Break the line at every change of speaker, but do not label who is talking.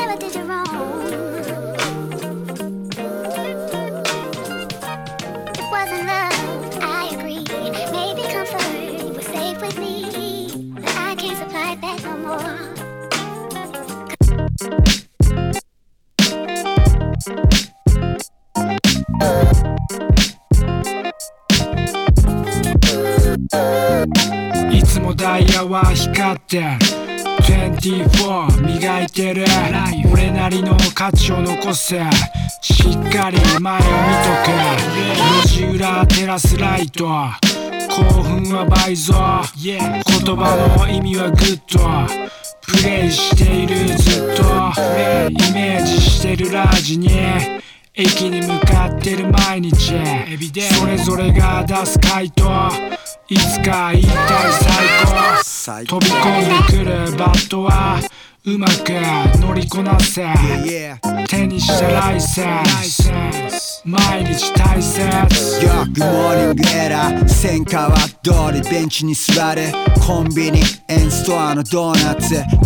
what did you wrong? It wasn't love, I agree. Maybe comfort was safe with me, but I can't supply that no more.
いつもダイヤは光って24磨いてる俺なりの価値を残すしっかり前を見とく路地裏照らすライト興奮は倍増言葉の意味はグッドプレイしているずっとイメージしてるラジに駅に向かってる毎日それぞれが出す回答いつか一体最高飛び込んでくるバットはうまく乗りこなせ手にしたライセンス毎日大切
Yo, Good Morning エラー千川通りベンチに座るコンビニエンストアのドーナツ